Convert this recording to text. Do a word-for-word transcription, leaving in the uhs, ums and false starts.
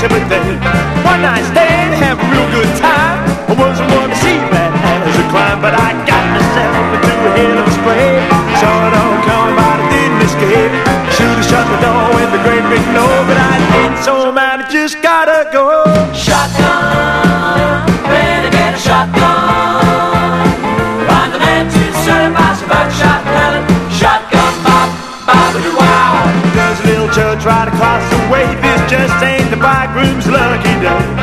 every day. One night stand, have a real good time. I wasn't one to see that as a crime, but I got myself into a hell of a scrape. Saw it all coming, but I didn't escape. Should've shut the door with the great big no, but I didn't, so man, I just gotta go. Shotgun, better get a shotgun. Find the man to serve us about shotgun. Shotgun, bop, bop, wow. There's a little church right across the way. This just ain't the bridegroom's lucky day.